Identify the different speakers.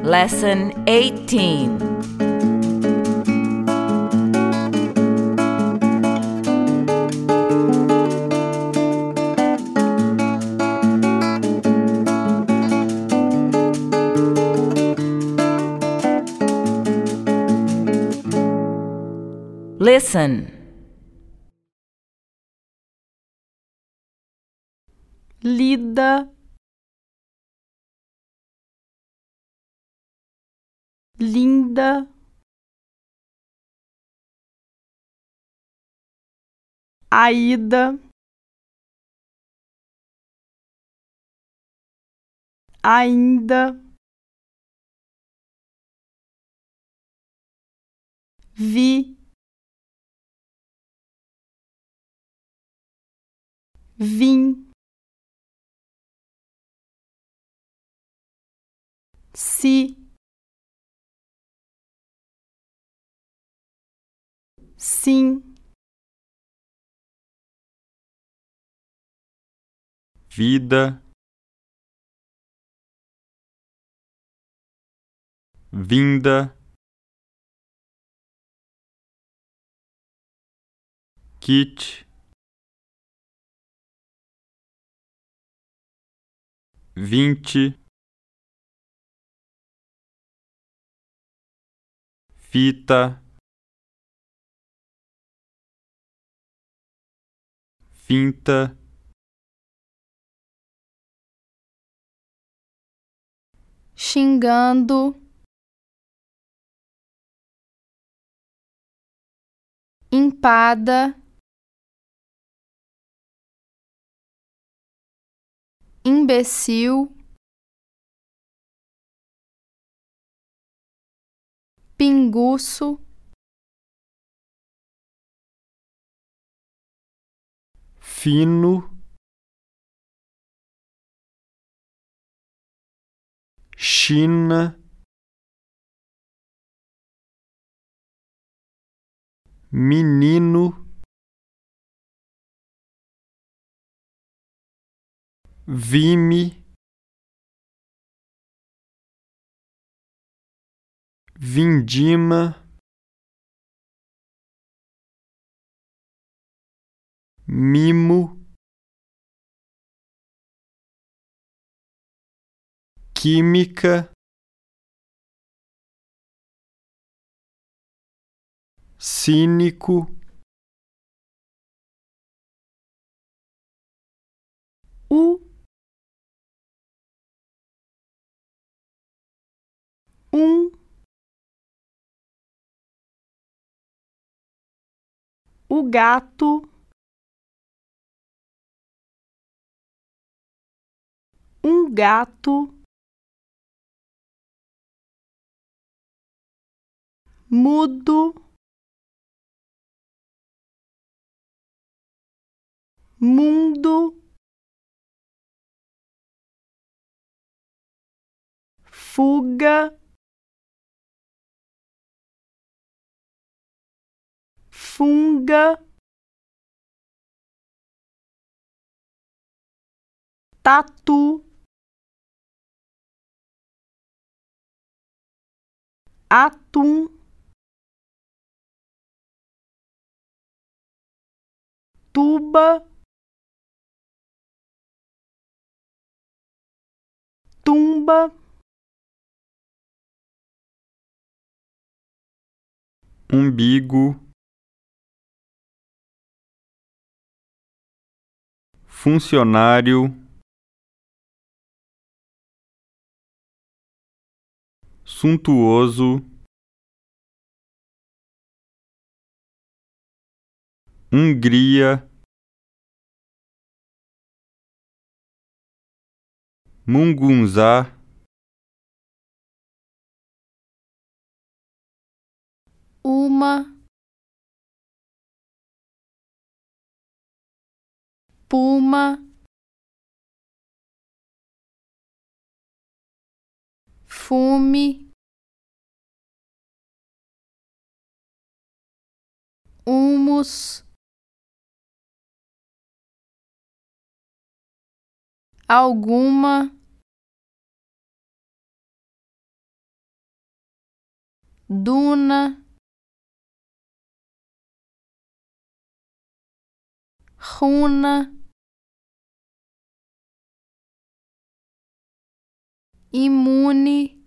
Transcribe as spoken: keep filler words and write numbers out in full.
Speaker 1: Lesson eighteen. Listen.
Speaker 2: Lida, linda, Aida, ainda, vi, vim, se, sim,
Speaker 3: vida, vinda, kit, vinte, fita, finta,
Speaker 2: xingando, empada, imbecil, pinguço,
Speaker 3: fino, China, menino, vi-me, vindima, mimo, química, cínico,
Speaker 2: o, um, o gato, um gato, mudo, mundo, fuga, funga, tatu, atum, tuba, tumba,
Speaker 3: umbigo, funcionário, suntuoso, Hungria, mungunzá,
Speaker 2: uma, puma, fume, humus, alguma, duna, runa, imune,